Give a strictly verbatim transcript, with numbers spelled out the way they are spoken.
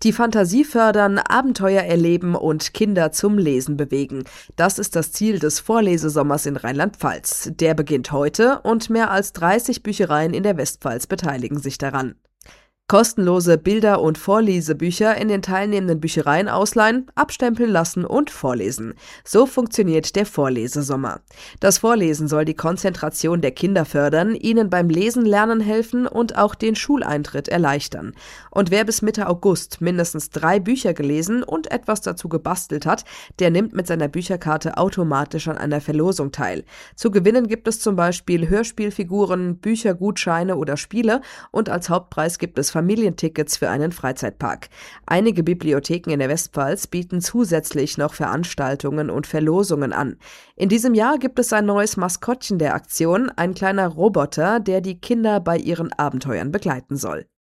Die Fantasie fördern, Abenteuer erleben und Kinder zum Lesen bewegen. Das ist das Ziel des Vorlesesommers in Rheinland-Pfalz. Der beginnt heute und mehr als dreißig Büchereien in der Westpfalz beteiligen sich daran. Kostenlose Bilder- und Vorlesebücher in den teilnehmenden Büchereien ausleihen, abstempeln lassen und vorlesen. So funktioniert der Vorlesesommer. Das Vorlesen soll die Konzentration der Kinder fördern, ihnen beim Lesen lernen helfen und auch den Schuleintritt erleichtern. Und wer bis Mitte August mindestens drei Bücher gelesen und etwas dazu gebastelt hat, der nimmt mit seiner Bücherkarte automatisch an einer Verlosung teil. Zu gewinnen gibt es zum Beispiel Hörspielfiguren, Büchergutscheine oder Spiele und als Hauptpreis gibt es Familientickets für einen Freizeitpark. Einige Bibliotheken in der Westpfalz bieten zusätzlich noch Veranstaltungen und Verlosungen an. In diesem Jahr gibt es ein neues Maskottchen der Aktion, ein kleiner Roboter, der die Kinder bei ihren Abenteuern begleiten soll.